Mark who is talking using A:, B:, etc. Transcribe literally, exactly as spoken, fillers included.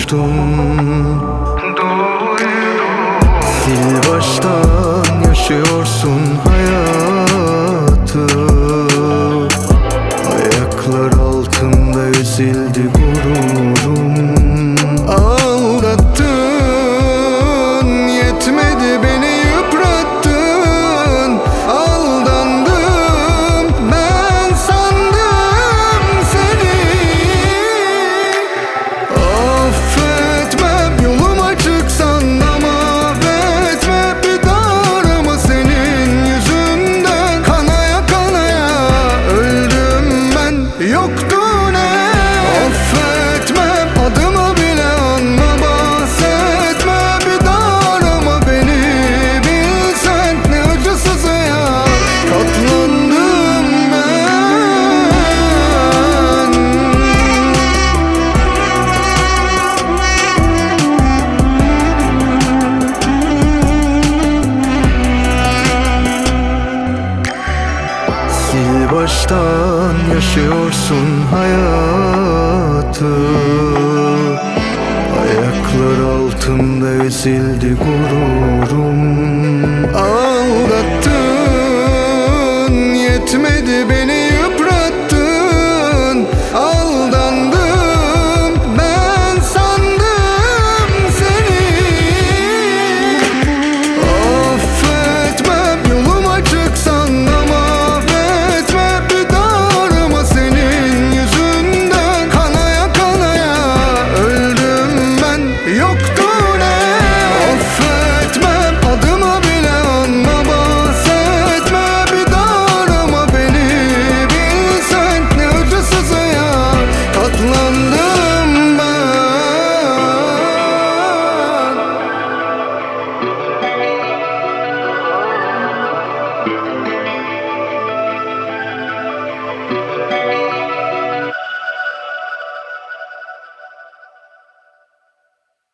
A: uçtun. Sil baştan yaşıyorsun hayatı. Ayaklar altında ezildi gururum. Aldattın, yetmedi beni yıprattın. Aldandım, ben sandım seni. Affetmem, yolum açık sandım. Affetme, bir daha arama senin yüzünden. Kanaya kanaya öldüm ben, yoktun hep. Affetmem, adımı bile anma, bahsetme. Bir daha arama beni, bilsen ne acısız hayat katlandım ben. Sil baştan yaşıyorsun hayatı. Ayaklar altında ezildi gururum. Aldattın, yetmedi beni